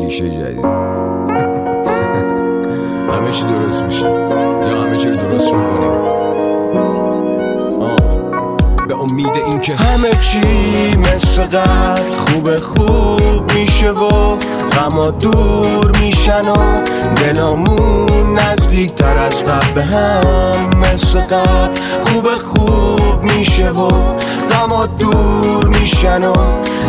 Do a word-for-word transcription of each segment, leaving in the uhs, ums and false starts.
کلیشه جدید. همه چی درست میشه یا همه چی رو درست میکنیم به امید این که همه چی مثل قبل خوب خوب میشه و غما دور میشن و دلامون نزدیک تر از قبل به هم مثل قبل خوب خوب میشه و غما دور میشن و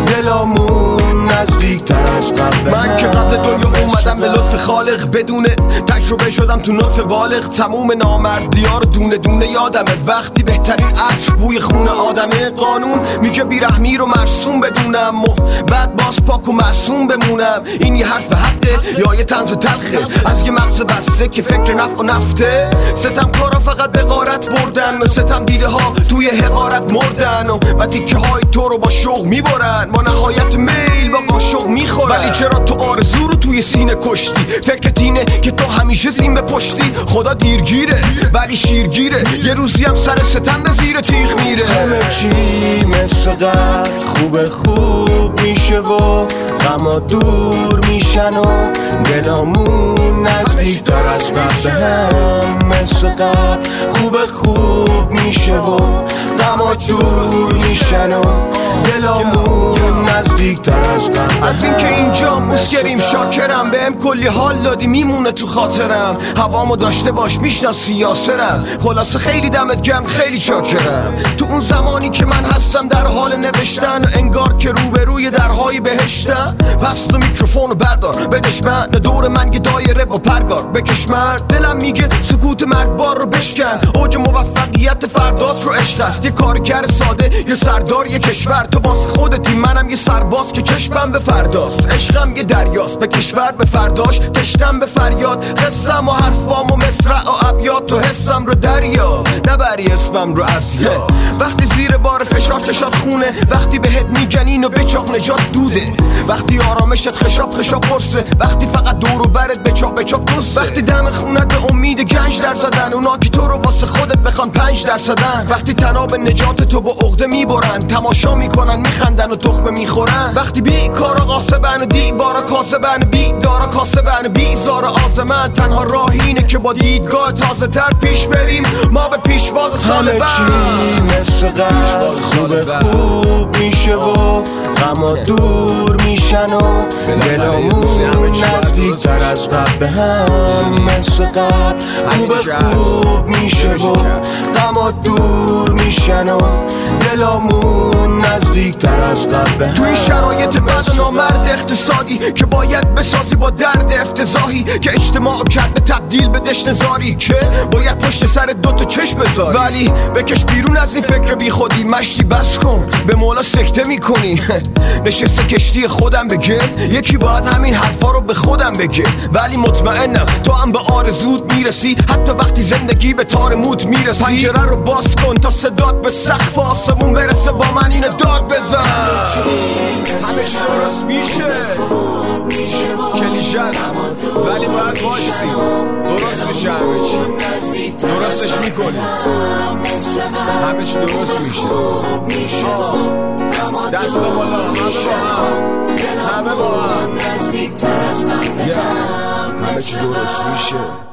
دلامون نزدیک تر از قبل. من که قبل دنیا اومدم به لطف خالق بدون تجربه شدم تو نطف بالغ تموم نامردی‌ها رو دونه دونه یادمه وقتی بهترین عطر بوی خون آدمه. قانون میگه بیرحمی رو مرسوم بدونم و بعد باز پاک و معصوم بمونم. این یه حرف حقه یا یه طنز تلخه از یه مغز بسته که فکر نفع و نفته. ستم کارا فقط به غارت بردن و ستم دیده ها توی حقارت مردن و و تیکه های تو رو با شوق میبرن با نهایت میل با قاشق میخورن. ولی چرا تو آرزو رو توی سینه کشتی؟ فکرت اینه که تو همیشه زین به پشتی. خدا دیرگیره ولی شیرگیره یه روزی هم سر ستم به زیر تیغ میره. همه چی مثل قبل خوب خوب میشه و غما دور میشن و دلامون نزدیک تر از قبل به هم مثل قبل خوب خوب میشه و غما دور میشن و دلامون نزدیک تر از قبل. از این که اینجا مسکریم شاکرم بهم کلی حال دادی میمونه تو خاطرم. هوامو داشته باش میشناسی یاسرم. خلاصه خیلی دمت گرم خیلی شاکرم. تو اون زمانی که من هستم در حال نوشتن انگار که روبروی درهای بهشتم. پس تو میکروفونو بردار بدش من دور من یه دایره با پرگار بکش مرد. دلم میگه سکوت مرگبار رو بشکن. اوج موفقیت فردات رو عشق است. یه کارگر ساده یه سردار یه کشور. تو واسه خودتی منم یه سرباز که چشمم به فرداست. عشقم یه دریاست به کشور به فرداش تشتم به فریاد. قصم و حرفام و مصرع و ابیات تو حسم رو دریا نبری اسمم رو اصلا. وقتی زیر بار فشار چشات خونه وقتی بهت میگن اینو بچاق نجات دوده. وقتی آرامشت خشاب خشاب پرسه وقتی فقط دور و برت بچاق بچاق دوسته. وقتی دم خونت به امید گنج در زدن اونا که تو رو واسه خودت بخوان پنج در زدن. وقتی تناب نجات تو با عقده میبرن تماشا میکنن میخندن و تخمه میخورن. وقتی بی کارا قاسبن و دیوارا کاسبن بی دارا کاسبن بی زار آزمن. تنها راه اینه که با دیدگاه تازه تر پیش بریم ما به پیشواز سال بعد. همه چی مثل قبل خوب خوب میشه و غما دور میشن و دلامون نزدیک تر از قبل به هم مثل قبل خوب خوب میشه و غما دور میشن و دلامون نزدیک تر از قبل به هم. توی شرایط بد و نامرد اقتصادی که باید بسازی با درد افتضاحی که اجتماع کرده تبدیل به دشنزاری که باید پشت سر دوتا چشم بذاری. ولی بکش بیرون از این فکر بی خودی مشتی بس کن به مولا سکته میکنی. نشسته کشتی خودم بگه یکی باید همین حرفا رو به خودم بگه. ولی مطمئنم تو هم به آرزوت میرسی حتی وقتی زندگی به تار موت میرسی. پنجره رو باز کن تا صدات به سقف آسمون برسه با من اینو داد بزن. همه چی درست میشه کلیشه ولی باید باشیم درست میشه. همه چی درستش میکنیم همه چی درست میشه. دست بالا همه با هم همه با هم همه چی درست میشه.